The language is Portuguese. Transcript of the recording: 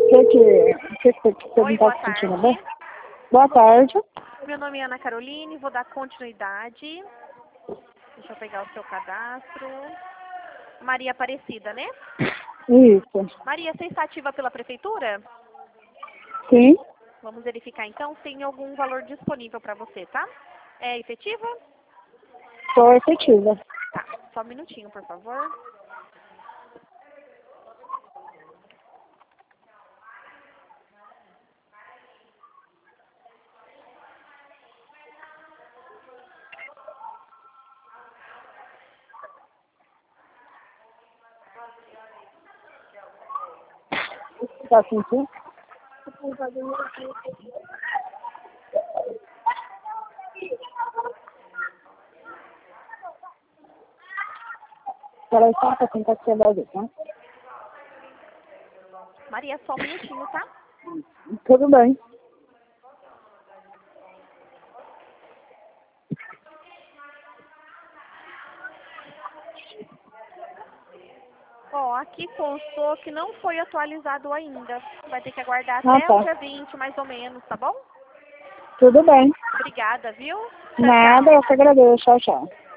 Que você Oi, não boa tá se sentindo tarde. bem? Boa tarde. Meu nome é Ana Caroline, vou dar continuidade. Deixa eu pegar o seu cadastro. Maria Aparecida, né? Isso. Maria, você está ativa pela prefeitura? Sim, Vamos verificar então se tem algum valor disponível para você, tá? É efetiva? sou efetiva. Tá, só um minutinho, por favor. Tá sentindo? Peraí, só um pouquinho pra você ver, tá? Maria, só um minutinho, tá? Tudo bem. Ó, aqui constou que não foi atualizado ainda. Vai ter que aguardar Ah, até o tá. dia 20, mais ou menos, tá bom? Tudo bem. Obrigada, viu? Tchau, Nada, tchau. eu que agradeço. Tchau, tchau.